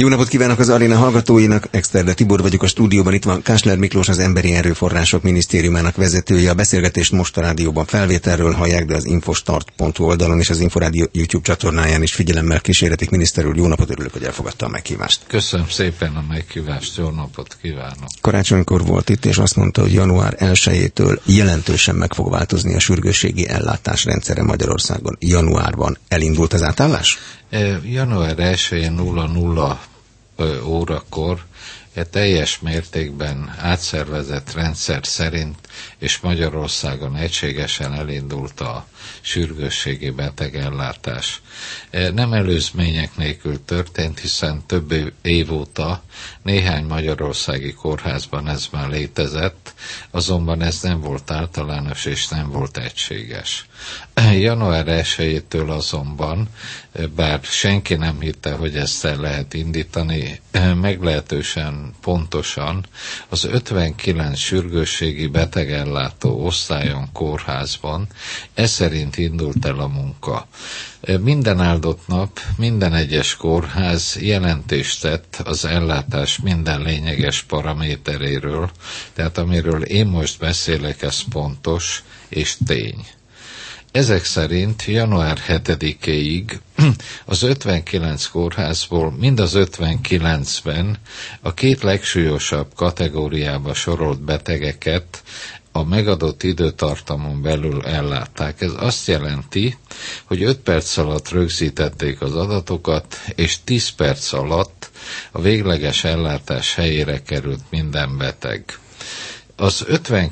Jó napot kívánok az aréna hallgatóinak, Exterde Tibor vagyok a stúdióban, itt van Kásler Miklós, az Emberi Erőforrások Minisztériumának vezetője. A beszélgetést most a rádióban felvételről hallják, de az infostart.hu oldalon és az Inforádió YouTube csatornáján is figyelemmel kíséretik. Miniszter úr, jó napot, örülök, hogy elfogadta a meghívást. Köszönöm szépen a meghívást, jó napot kívánok. Karácsonykor volt itt, és azt mondta, hogy január 1-től jelentősen meg fog változni a sürgősségi ellátás rendszere Magyarországon. Januárban elindult az átállás? Január 1-én 00 órakor teljes mértékben átszervezett rendszer szerint és Magyarországon egységesen elindult a sürgősségi betegellátás. Nem előzmények nélkül történt, hiszen több év óta néhány magyarországi kórházban ez már létezett, azonban ez nem volt általános és nem volt egységes. Január 1-től azonban, bár senki nem hitte, hogy ezt el lehet indítani, meglehetősen pontosan az 59 sürgősségi betegellátó osztályon, kórházban ez szerint indult el a munka. Minden áldott nap, minden egyes kórház jelentést tett az ellátás minden lényeges paraméteréről, tehát amiről én most beszélek, ez pontos és tény. Ezek szerint január 7-éig az 59 kórházból mind az 59-ben a két legsúlyosabb kategóriába sorolt betegeket a megadott időtartamon belül ellátták. Ez azt jelenti, hogy 5 perc alatt rögzítették az adatokat, és 10 perc alatt a végleges ellátás helyére került minden beteg. Az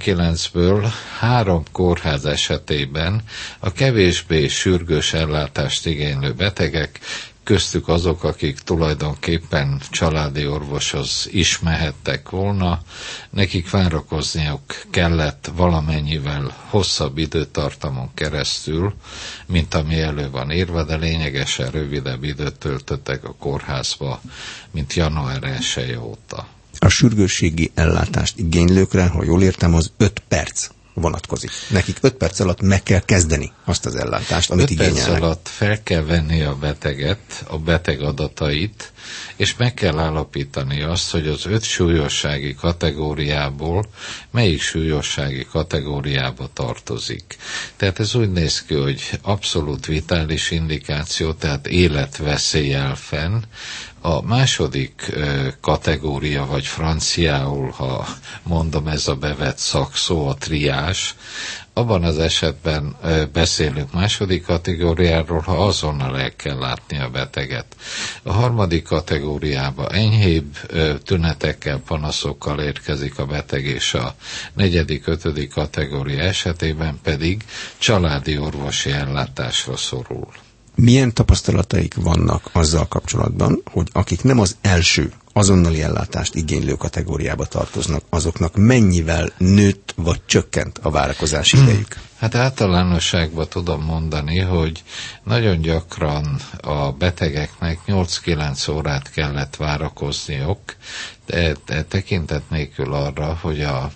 59-ből 3 kórház esetében a kevésbé sürgős ellátást igénylő betegek, köztük azok, akik tulajdonképpen családi orvoshoz is mehettek volna, nekik várakozniuk kellett valamennyivel hosszabb időtartamon keresztül, mint ami elő van írva, de lényegesen rövidebb időt töltöttek a kórházba, mint január 1 óta. A sürgősségi ellátást igénylőkre, ha jól értem, az 5 perc vonatkozik. Nekik 5 perc alatt meg kell kezdeni azt az ellátást, amit igényelnek. 5 perc alatt fel kell venni a beteget, a beteg adatait, és meg kell állapítani azt, hogy az 5 súlyossági kategóriából melyik súlyossági kategóriába tartozik. Tehát ez úgy néz ki, hogy abszolút vitális indikáció, tehát életveszély áll fenn. A második kategória, vagy franciául, ha mondom, ez a bevett szakszó, a triás, abban az esetben beszélünk második kategóriáról, ha azonnal el kell látni a beteget. A harmadik kategóriába enyhébb tünetekkel, panaszokkal érkezik a beteg, és a negyedik, 5. kategória esetében pedig családi orvosi ellátásra szorul. Milyen tapasztalataik vannak azzal kapcsolatban, hogy akik nem az első azonnali ellátást igénylő kategóriába tartoznak, azoknak mennyivel nőtt vagy csökkent a várakozási idejük? Hát általánosságban tudom mondani, hogy nagyon gyakran a betegeknek 8-9 órát kellett várakozniuk, de tekintet nélkül arra, hogy a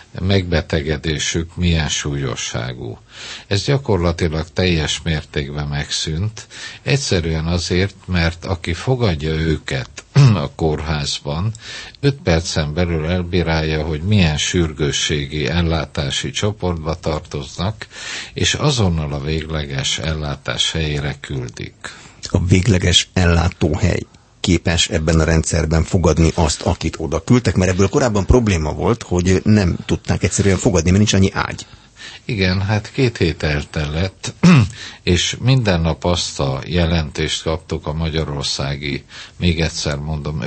megbetegedésük milyen súlyosságú. Ez gyakorlatilag teljes mértékben megszűnt, egyszerűen azért, mert aki fogadja őket a kórházban, 5 percen belül elbírálja, hogy milyen sürgősségi ellátási csoportba tartoznak, és azonnal a végleges ellátás helyére küldik. A végleges ellátóhely képes ebben a rendszerben fogadni azt, akit oda küldtek, mert ebből korábban probléma volt, hogy nem tudták egyszerűen fogadni, mert nincs annyi ágy. Igen, hát 2 hét eltellett, és minden nap azt a jelentést kaptuk a magyarországi, még egyszer mondom,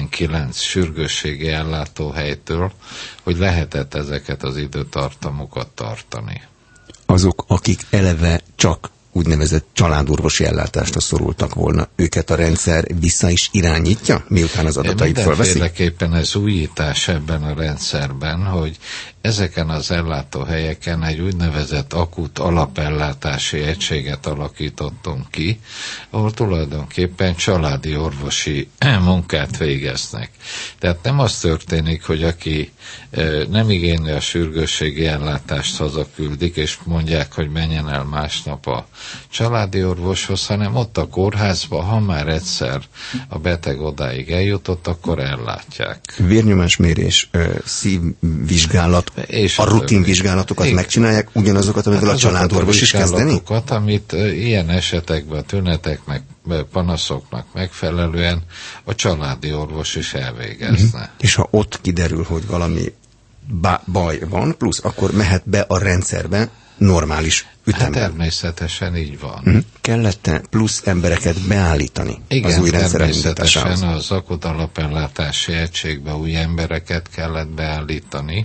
59 sürgősségi ellátóhelytől, hogy lehetett ezeket az időtartamokat tartani. Azok, akik eleve csak úgynevezett családorvosi ellátásra szorultak volna, őket a rendszer vissza is irányítja, miután az adatait fölveszi? Mindenféleképpen ez újítás ebben a rendszerben, hogy ezeken az ellátóhelyeken egy úgynevezett akut alapellátási egységet alakítottunk ki, ahol tulajdonképpen családi orvosi munkát végeznek. Tehát nem az történik, hogy aki nem igényli a sürgősségi ellátást, hazaküldik, és mondják, hogy menjen el másnap a családi orvoshoz, hanem ott a kórházba, ha már egyszer a beteg odáig eljutott, akkor ellátják. Vérnyomásmérés, szívvizsgálat, és a rutinvizsgálatokat megcsinálják, ugyanazokat, amivel a családorvos is kezdeni? Amit ilyen esetekben a tüneteknek, panaszoknak megfelelően a családi orvos is elvégezne. És ha ott kiderül, hogy valami baj van, plusz akkor mehet be a rendszerbe normális ütemben. Hát természetesen így van. Kellett plusz embereket beállítani igen, az új rendszer természetesen elindításához? az akut alapellátási egységbe új embereket kellett beállítani.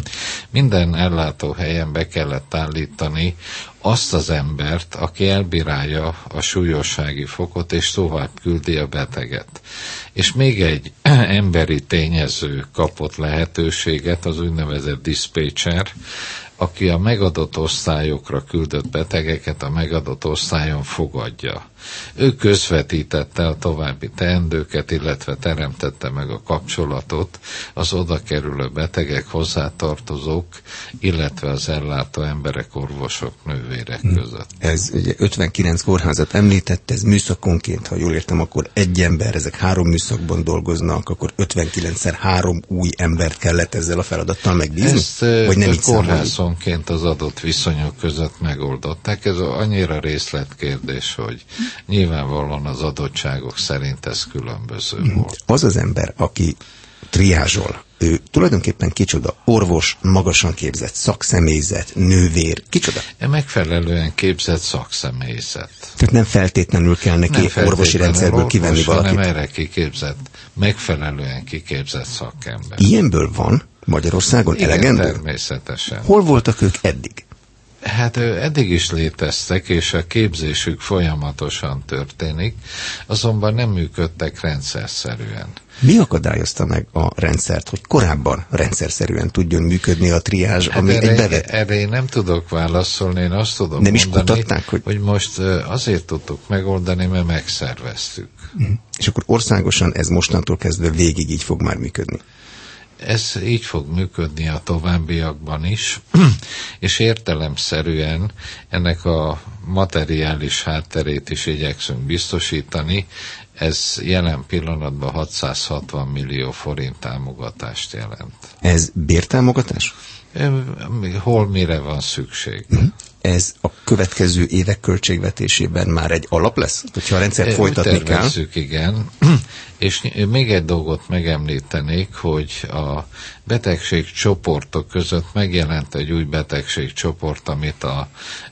Minden ellátóhelyen be kellett állítani azt az embert, aki elbírálja a súlyossági fokot, és tovább küldi a beteget. És még egy emberi tényező kapott lehetőséget, az úgynevezett diszpécser, aki a megadott osztályokra küldött betegeket a megadott osztályon fogadja. Ő közvetítette a további teendőket, illetve teremtette meg a kapcsolatot az oda kerülő betegek, hozzátartozók, illetve az ellátó emberek, orvosok, nővérek között. Ez ugye 59 kórházat említett, ez műszakonként, ha jól értem, akkor egy ember, ezek 3 műszakban dolgoznak, akkor 59-szer 3 új embert kellett ezzel a feladattal megbízni? Ezt vagy nem így kórházonként az adott viszonyok között megoldották. Ez annyira részletkérdés, hogy nyilvánvalóan az adottságok szerint ez különböző volt. Az az ember, aki triázsol, ő tulajdonképpen kicsoda? Orvos, magasan képzett szakszemélyzet, nővér, kicsoda? Megfelelően képzett szakszemélyzet. Tehát nem feltétlenül kell neki orvosi rendszerből kivenni valakit. Hanem erre kiképzett, megfelelően kiképzett szakember. Ilyenből van Magyarországon elegendő? Természetesen. Hol voltak ők eddig? Hát eddig is léteztek, és a képzésük folyamatosan történik, azonban nem működtek rendszerszerűen. Mi akadályozta meg a rendszert, hogy korábban rendszerszerűen tudjon működni a triázs, ami egy bevett? Erre én nem tudok válaszolni, én azt tudom nem is mondani, kutatták, hogy most azért tudtuk megoldani, mert megszerveztük. És akkor országosan ez mostantól kezdve végig így fog már működni? Ez így fog működni a továbbiakban is, és értelemszerűen ennek a materiális hátterét is igyekszünk biztosítani. Ez jelen pillanatban 660 millió forint támogatást jelent. Ez bértámogatás? Hol mire van szükség? Ez a következő évek költségvetésében már egy alap lesz? Hogyha a rendszert folytatni kell? Igen. És még egy dolgot megemlítenek, hogy a betegségcsoportok között megjelent egy új betegségcsoport, amit a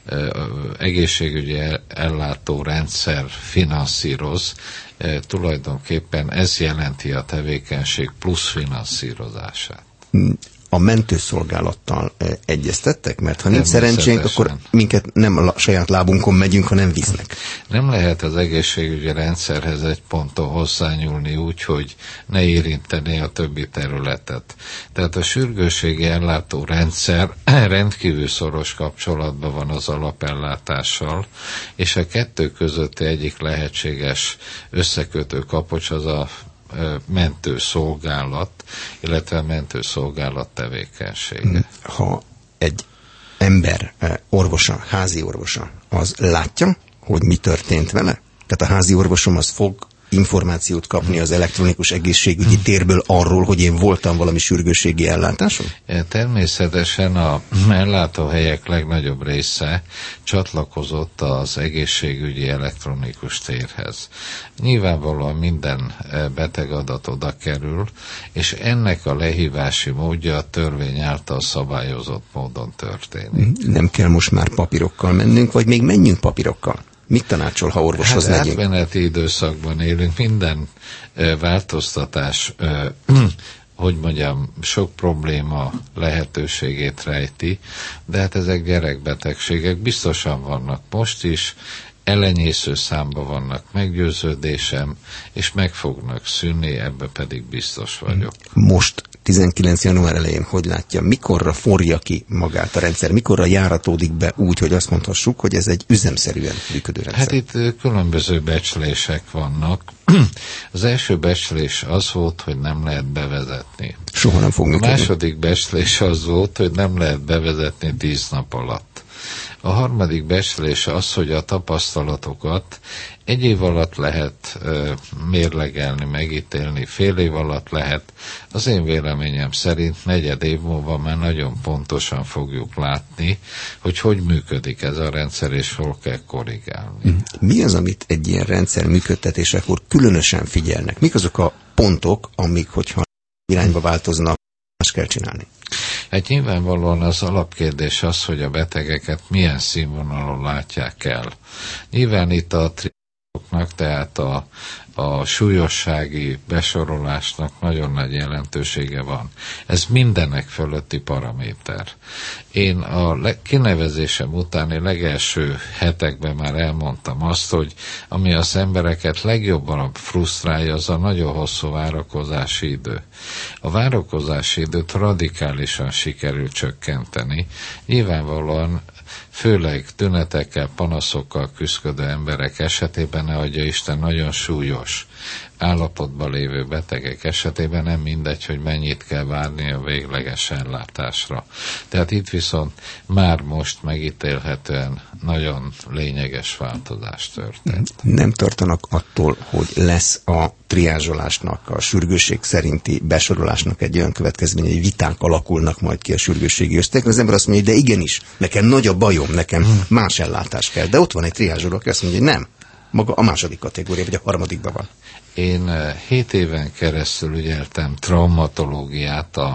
egészségügyi ellátórendszer finanszíroz. Tulajdonképpen ez jelenti a tevékenység plusz finanszírozását. A mentőszolgálattal egyeztettek? Mert ha nincs szerencsénk, akkor minket nem a saját lábunkon megyünk, hanem visznek. Nem lehet az egészségügyi rendszerhez egy ponton hozzányúlni úgy, hogy ne érinteni a többi területet. Tehát a sürgősségi ellátórendszer rendkívül szoros kapcsolatban van az alapellátással, és a kettő közötti egyik lehetséges összekötő kapocs az a mentőszolgálat, illetve mentőszolgálat tevékenysége. Ha egy ember orvosa, házi orvosa, az látja, hogy mi történt vele? Tehát a házi orvosom az fog információt kapni az elektronikus egészségügyi térből arról, hogy én voltam valami sürgősségi ellátáson? Természetesen a ellátóhelyek legnagyobb része csatlakozott az egészségügyi elektronikus térhez. Nyilvánvalóan minden betegadat oda kerül, és ennek a lehívási módja a törvény által szabályozott módon történik. Nem kell most már papírokkal mennünk, vagy még menjünk papírokkal? Mit tanácsol, ha orvoshoz megyünk? Átmeneti időszakban élünk, minden változtatás, hogy mondjam, sok probléma lehetőségét rejti, de hát ezek gyerekbetegségek biztosan vannak most is, elenyésző számba vannak, meggyőződésem, és meg fognak szűnni, ebbe pedig biztos vagyok. Most 19. január elején, hogy látja, mikorra forja ki magát a rendszer, mikorra járatódik be úgy, hogy azt mondhassuk, hogy ez egy üzemszerűen működő rendszer? Hát itt különböző becslések vannak. Az első becslés az volt, hogy nem lehet bevezetni. Soha nem fog működni. A második becslés az volt, hogy nem lehet bevezetni 10 nap alatt. A harmadik becslés az, hogy a tapasztalatokat 1 év alatt lehet mérlegelni, megítélni, fél év alatt lehet. Az én véleményem szerint 4 év múlva már nagyon pontosan fogjuk látni, hogy működik ez a rendszer, és hol kell korrigálni. Mi az, amit egy ilyen rendszer működtetésekor különösen figyelnek? Mik azok a pontok, amik, hogyha irányba változnak, más kell csinálni? Hát nyilvánvalóan az alapkérdés az, hogy a betegeket milyen színvonalon látják el. Nyilván itt a triagoknak, tehát a súlyossági besorolásnak nagyon nagy jelentősége van. Ez mindenek fölötti paraméter. Én a kinevezésem utáni legelső hetekben már elmondtam azt, hogy ami az embereket legjobban frusztrálja, az a nagyon hosszú várakozási idő. A várakozási időt radikálisan sikerül csökkenteni. Nyilvánvalóan főleg tünetekkel, panaszokkal küzdő emberek esetében, ne adja Isten, nagyon súlyos állapotban lévő betegek esetében nem mindegy, hogy mennyit kell várni a végleges ellátásra. Tehát itt viszont már most megítélhetően nagyon lényeges változás történt. Nem tartanak attól, hogy lesz a triázsolásnak, a sürgősség szerinti besorolásnak egy olyan következménye, hogy viták alakulnak majd ki a sürgősségi osztályokon. Az ember azt mondja, hogy de igenis, nekem nagy a bajom, nekem más ellátás kell. De ott van egy triázsoló, aki azt mondja, hogy nem. Maga a második kategória, vagy a harmadikban van. Én 7 éven keresztül ügyeltem traumatológiát a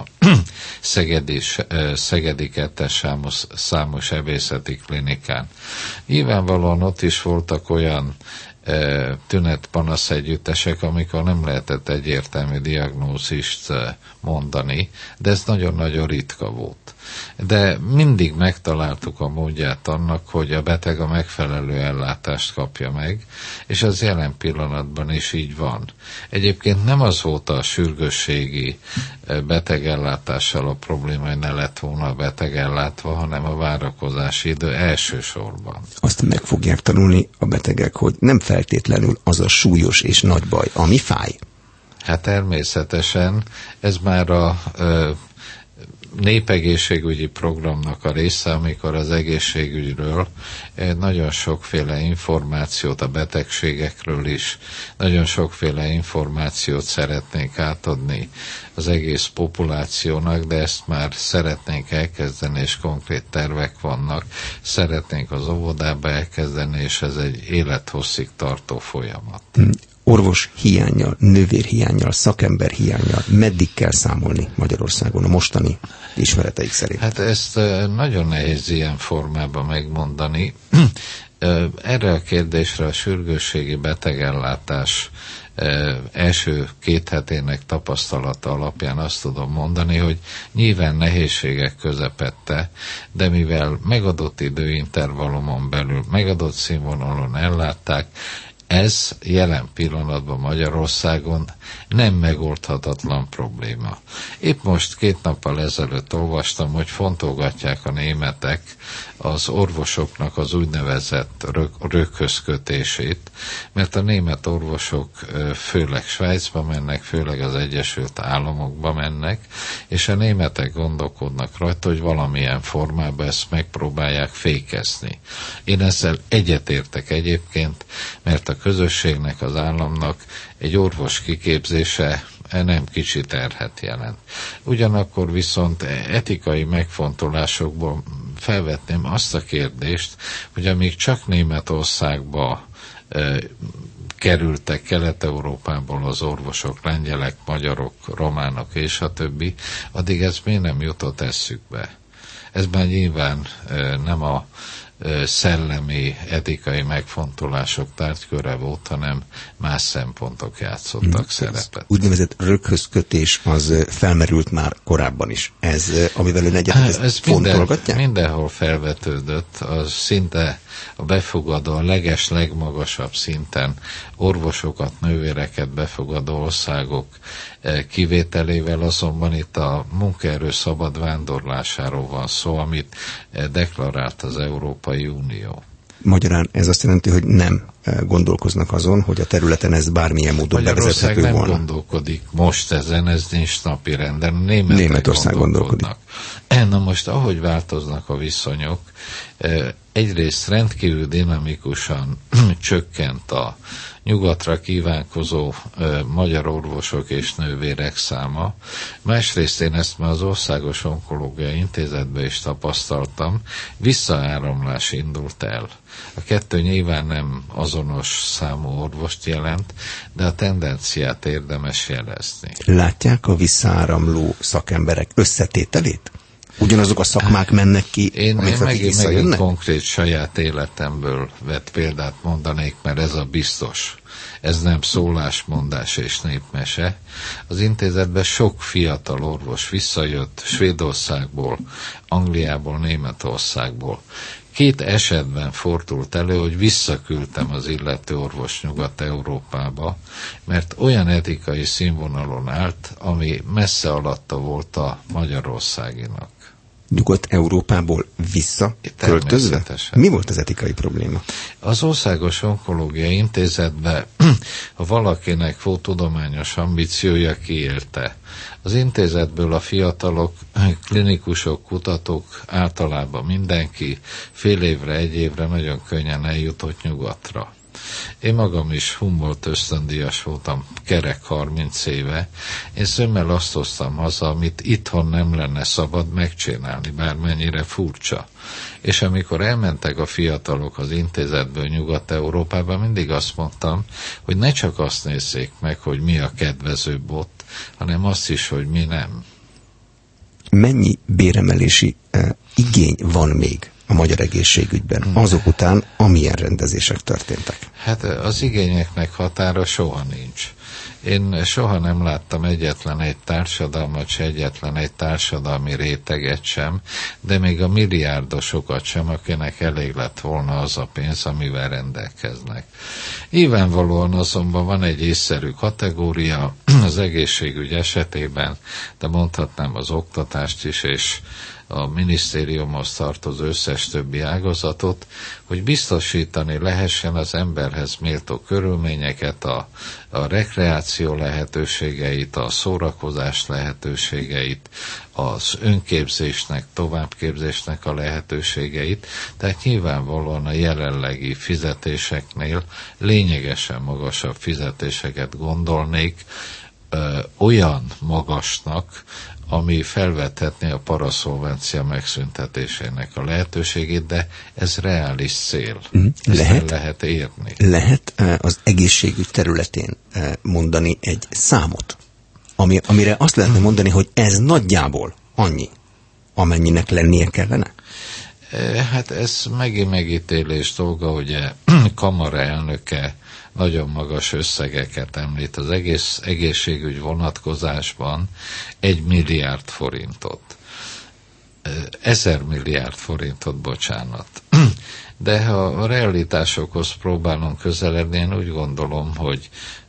Szegedi 2-es számú sebészeti klinikán. Nyilvánvalóan ott is voltak olyan tünet-panasz együttesek, amikor nem lehetett egyértelmű diagnózist mondani, de ez nagyon-nagyon ritka volt. De mindig megtaláltuk a módját annak, hogy a beteg a megfelelő ellátást kapja meg, és az jelen pillanatban is így van. Egyébként nem az volt a sürgősségi betegellátással a probléma, hogy ne lett volna a beteg ellátva, hanem a várakozási idő elsősorban. Azt meg fogják tanulni a betegek, hogy nem feltétlenül az a súlyos és nagy baj, ami fáj. Hát természetesen ez már a népegészségügyi programnak a része, amikor az egészségügyről nagyon sokféle információt, a betegségekről is, nagyon sokféle információt szeretnénk átadni az egész populációnak, de ezt már szeretnénk elkezdeni, és konkrét tervek vannak. Szeretnénk az óvodába elkezdeni, és ez egy élethosszig tartó folyamat. Orvos hiánnyal, nővér hiánnyal, szakember hiánnyal meddig kell számolni Magyarországon a mostani ismereteik szerint? Hát ezt nagyon nehéz ilyen formában megmondani. Erre a kérdésre a sürgősségi betegellátás első 2 hetének tapasztalata alapján azt tudom mondani, hogy nyilván nehézségek közepette, de mivel megadott időintervallumon belül, megadott színvonalon ellátták, ez jelen pillanatban Magyarországon nem megoldhatatlan probléma. Épp most 2 nappal ezelőtt olvastam, hogy fontolgatják a németek az orvosoknak az úgynevezett röghöz kötését, mert a német orvosok főleg Svájcba mennek, főleg az Egyesült Államokba mennek, és a németek gondolkodnak rajta, hogy valamilyen formában ezt megpróbálják fékezni. Én ezzel egyetértek egyébként, mert a közösségnek, az államnak egy orvos kiképzése nem kicsi terhet jelent. Ugyanakkor viszont etikai megfontolásokból felvetném azt a kérdést, hogy amíg csak Németországba kerültek Kelet-Európából az orvosok, lengyelek, magyarok, románok és a többi, addig ez miért nem jutott eszükbe? Ez már nyilván nem a szellemi, etikai megfontolások tárgyköre volt, hanem más szempontok játszottak szerepet. Úgynevezett röghöz kötés az felmerült már korábban is. Ez, amivel ön egyet fontolgatja? Mindenhol felvetődött, az szinte a befogadó, a legmagasabb szinten orvosokat, nővéreket befogadó országok kivételével, azonban itt a munkaerő szabad vándorlásáról van szó, amit deklarált az Európai Unió. Magyarán ez azt jelenti, hogy nem gondolkoznak azon, hogy a területen ez bármilyen módon bevezethető volna. Magyarország nem gondolkodik most ezen, ez nincs napi renden. Németország gondolkodik. Na most, ahogy változnak a viszonyok, egyrészt rendkívül dinamikusan csökkent a nyugatra kívánkozó magyar orvosok és nővérek száma. Másrészt én ezt már az Országos Onkológiai Intézetben is tapasztaltam, visszaáramlás indult el. A kettő nyilván nem azonos számú orvost jelent, de a tendenciát érdemes jelezni. Látják a visszaáramló szakemberek összetételét? Ugyanazok a szakmák mennek ki, én megint konkrét saját életemből vett példát mondanék, mert ez a biztos. Ez nem szólásmondás és népmese. Az intézetben sok fiatal orvos visszajött Svédországból, Angliából, Németországból. 2 esetben fordult elő, hogy visszaküldtem az illető orvos Nyugat-Európába, mert olyan etikai színvonalon állt, ami messze alatta volt a magyarországinak. Nyugat-Európából visszaköltözve? Mi volt az etikai probléma? Az Országos Onkológiai Intézetben, ha valakinek volt tudományos ambíciója, kiélte. Az intézetből a fiatalok, klinikusok, kutatók, általában mindenki fél évre, 1 évre nagyon könnyen eljutott nyugatra. Én magam is Humboldt ösztöndíjas voltam, kerek 30 éve. Én szömmel azt hoztam haza, amit itthon nem lenne szabad megcsinálni, bármennyire furcsa. És amikor elmentek a fiatalok az intézetből Nyugat-Európába, mindig azt mondtam, hogy ne csak azt nézzék meg, hogy mi a kedvezőbb ott, hanem azt is, hogy mi nem. Mennyi béremelési igény van még a magyar egészségügyben, azok után, amilyen rendezések történtek? Hát az igényeknek határa soha nincs. Én soha nem láttam egyetlen egy társadalmat, se egyetlen egy társadalmi réteget sem, de még a milliárdosokat sem, akinek elég lett volna az a pénz, amivel rendelkeznek. Nyilvánvalóan azonban van egy észszerű kategória az egészségügy esetében, de mondhatnám az oktatást is, és a minisztériumhoz tartozó összes többi ágazatot, hogy biztosítani lehessen az emberhez méltó körülményeket, a rekreáció lehetőségeit, a szórakozás lehetőségeit, az önképzésnek, továbbképzésnek a lehetőségeit, tehát nyilvánvalóan a jelenlegi fizetéseknél lényegesen magasabb fizetéseket gondolnék, olyan magasnak, ami felvethetné a paraszolvencia megszüntetésének a lehetőségét, de ez reális cél. Lehet érni. Lehet az egészségügy területén mondani egy számot, amire azt lehetne mondani, hogy ez nagyjából annyi, amennyinek lennie kellene? Hát ez megint megítélés dolga, ugye kamara elnöke nagyon magas összegeket említ az egész egészségügy vonatkozásban, 1 milliárd forintot. 1000 milliárd forintot, bocsánat. De ha a realitásokhoz próbálunk közeledni, én úgy gondolom, hogy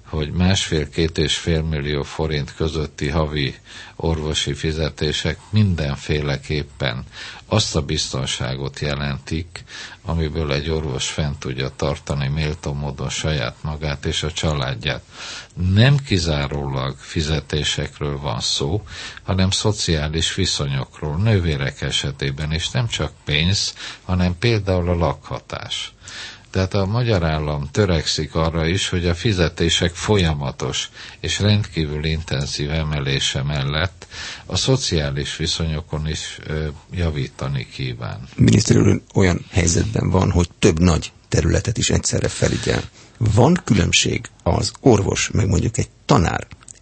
1,5-2,5 millió forint közötti havi orvosi fizetések mindenféleképpen azt a biztonságot jelentik, amiből egy orvos fent tudja tartani méltó módon saját magát és a családját. Nem kizárólag fizetésekről van szó, hanem szociális viszonyokról, nővérek esetében is nem csak pénz, hanem például a lakhatás. Tehát a magyar állam törekszik arra is, hogy a fizetések folyamatos és rendkívül intenzív emelése mellett a szociális viszonyokon is javítani kíván. Miniszter úr, olyan helyzetben van, hogy több nagy területet is egyszerre felügyel. Van különbség az orvos, meg mondjuk egy tanár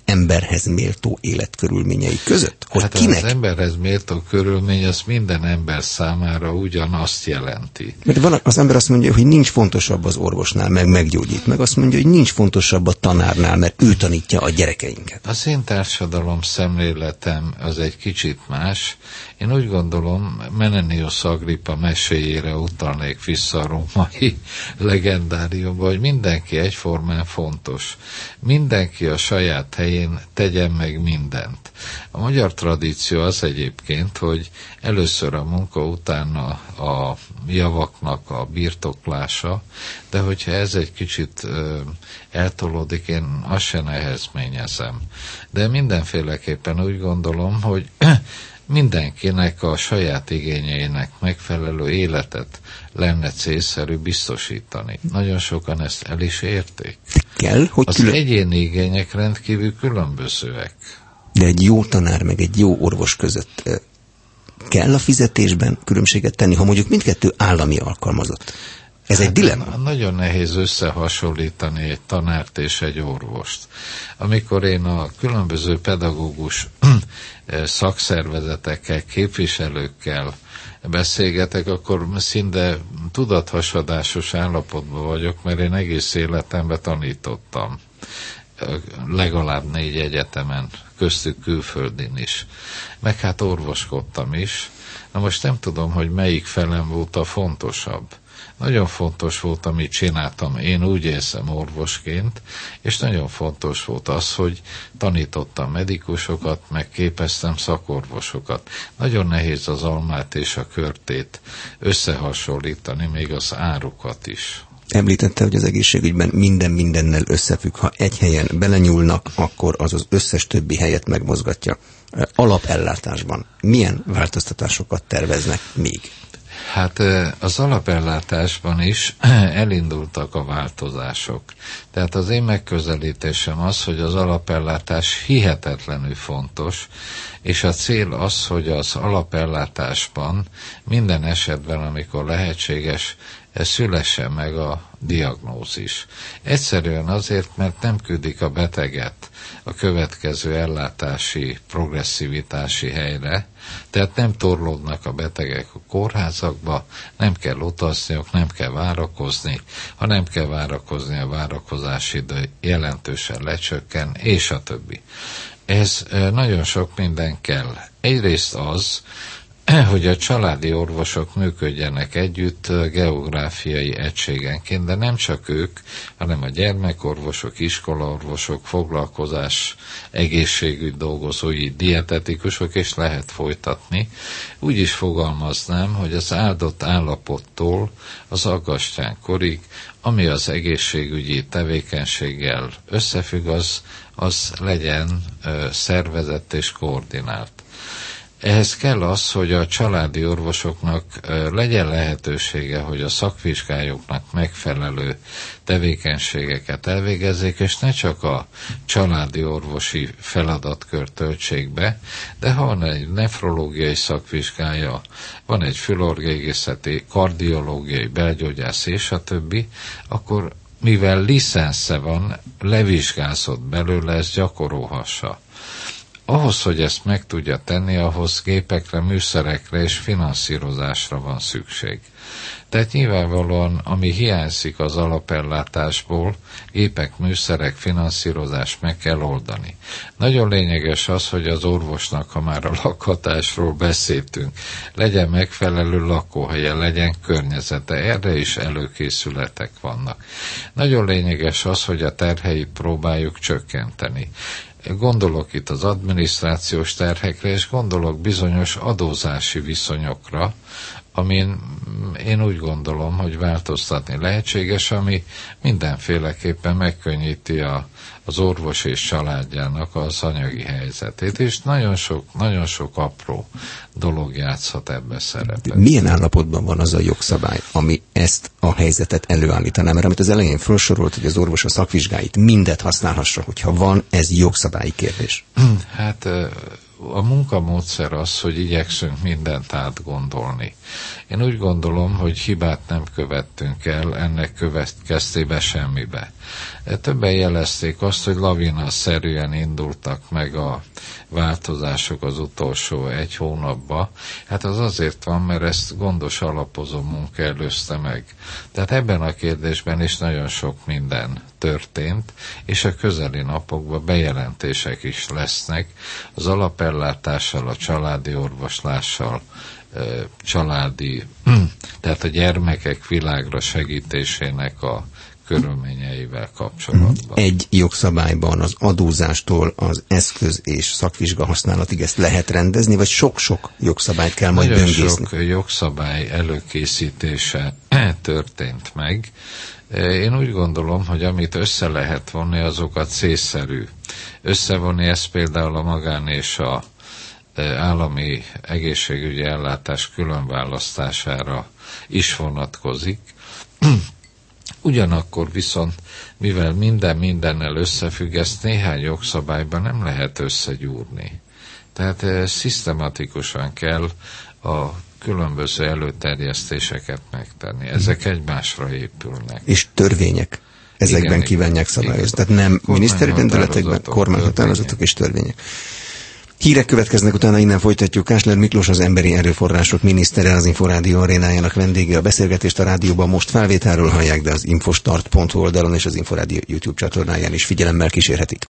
emberhez méltó életkörülményei között? Hogy hát kinek? Az emberhez méltó körülmény az minden ember számára ugyanazt jelenti. Mert az ember azt mondja, hogy nincs fontosabb az orvosnál, meg meggyógyít, meg azt mondja, hogy nincs fontosabb a tanárnál, mert ő tanítja a gyerekeinket. Az én társadalom szemléletem az egy kicsit más. Én úgy gondolom, Menenius Agrippa meséjére utalnék vissza a római legendáriumba, hogy mindenki egyformán fontos. Mindenki a saját helyén tegyen meg mindent. A magyar tradíció az egyébként, hogy először a munka, utána a javaknak a birtoklása, de hogyha ez egy kicsit eltolódik, én azt se nehezményezem. De mindenféleképpen úgy gondolom, hogy mindenkinek a saját igényeinek megfelelő életet lenne célszerű biztosítani. Nagyon sokan ezt el is érték. Kell, hogy az egyéni igények rendkívül különbözőek. De egy jó tanár meg egy jó orvos között kell a fizetésben különbséget tenni, ha mondjuk mindkettő állami alkalmazott? Ez egy dilemma. Nagyon nehéz összehasonlítani egy tanárt és egy orvost. Amikor én a különböző pedagógus szakszervezetekkel, képviselőkkel beszélgetek, akkor szinte tudathasadásos állapotban vagyok, mert én egész életemben tanítottam. Legalább 4 egyetemen, köztük külföldin is. Meg hát orvoskodtam is. Na most nem tudom, hogy melyik felem volt a fontosabb. Nagyon fontos volt, amit csináltam, én úgy érzem orvosként, és nagyon fontos volt az, hogy tanítottam medikusokat, meg képeztem szakorvosokat. Nagyon nehéz az almát és a körtét összehasonlítani, még az árukat is. Említette, hogy az egészségügyben minden mindennel összefügg. Ha egy helyen belenyúlnak, akkor az összes többi helyet megmozgatja. Alapellátásban milyen változtatásokat terveznek még? Hát az alapellátásban is elindultak a változások. Tehát az én megközelítésem az, hogy az alapellátás hihetetlenül fontos, és a cél az, hogy az alapellátásban minden esetben, amikor lehetséges, szülessen meg a diagnózis. Egyszerűen azért, mert nem küldik a beteget a következő ellátási, progresszivitási helyre, tehát nem torlódnak a betegek a kórházakba, nem kell utazniuk, nem kell várakozni, ha nem kell várakozni, a várakozási idő jelentősen lecsökken, és a többi. Ez nagyon sok minden kell. Egyrészt az, hogy a családi orvosok működjenek együtt geográfiai egységenként, de nem csak ők, hanem a gyermekorvosok, iskolaorvosok, foglalkozás, egészségügy dolgozói, dietetikusok, és lehet folytatni. Úgy is fogalmaznám, hogy az áldott állapottól az aggastyánkorig, ami az egészségügyi tevékenységgel összefügg, az legyen szervezett és koordinált. Ehhez kell az, hogy a családi orvosoknak legyen lehetősége, hogy a szakvizsgájuknak megfelelő tevékenységeket elvégezzék, és ne csak a családi orvosi feladatkört töltsék be, de ha van egy nefrológiai szakvizsgája, van egy fülorgégészeti, kardiológiai, belgyógyász és a többi, akkor mivel licensze van, levizsgázott belőle, ezt gyakorolhassa. Ahhoz, hogy ezt meg tudja tenni, ahhoz gépekre, műszerekre és finanszírozásra van szükség. Tehát nyilvánvalóan, ami hiányzik az alapellátásból, gépek, műszerek, finanszírozás meg kell oldani. Nagyon lényeges az, hogy az orvosnak, ha már a lakhatásról beszéltünk, legyen megfelelő lakóhelye, legyen környezete, erre is előkészületek vannak. Nagyon lényeges az, hogy a terheit próbáljuk csökkenteni. Gondolok itt az adminisztrációs terhekre, és gondolok bizonyos adózási viszonyokra, amin én úgy gondolom, hogy változtatni lehetséges, ami mindenféleképpen megkönnyíti az orvos és családjának az anyagi helyzetét, és nagyon sok apró dolog játszhat ebbe szerepet. Milyen állapotban van az a jogszabály, ami ezt a helyzetet előállítaná? Mert amit az elején felsorolt, hogy az orvos a szakvizsgáit mindet használhassa, hogyha van, ez jogszabályi kérdés. Hát a munkamódszer az, hogy igyekszünk mindent átgondolni. Én úgy gondolom, hogy hibát nem követtünk el ennek következtében semmibe. Többen jelezték azt, hogy lavinaszerűen indultak meg a változások az utolsó egy hónapban. Hát az azért van, mert ezt gondos alapozó munka előzte meg. Tehát ebben a kérdésben is nagyon sok minden történt, és a közeli napokban bejelentések is lesznek az alapellátással, a családi orvoslással, tehát a gyermekek világra segítésének a körülményeivel kapcsolatban. Egy jogszabályban az adózástól az eszköz és szakvizsga használatig ezt lehet rendezni, vagy sok-sok jogszabályt kell majd böngészni? Nagyon sok jogszabály előkészítése történt meg. Én úgy gondolom, hogy amit össze lehet vonni, azokat célszerű. Összevonni ezt például a magán és a állami egészségügyi ellátás különválasztására is vonatkozik. Ugyanakkor viszont, mivel mindennel összefügg, ezt néhány jogszabályban nem lehet összegyúrni. Tehát szisztematikusan kell a különböző előterjesztéseket megtenni. Ezek egymásra épülnek. És törvények ezekben kívánják szabályozni. Tehát nem miniszteri rendeletekben, kormányhatározatok és törvények. Hírek következnek, utána innen folytatjuk. Kásler Miklós, az Emberi Erőforrások minisztere, az Inforádió arénájának vendége. A beszélgetést a rádióban most felvételről hallják, de az infostart.hu oldalon és az Inforádió YouTube csatornáján is figyelemmel kísérhetik.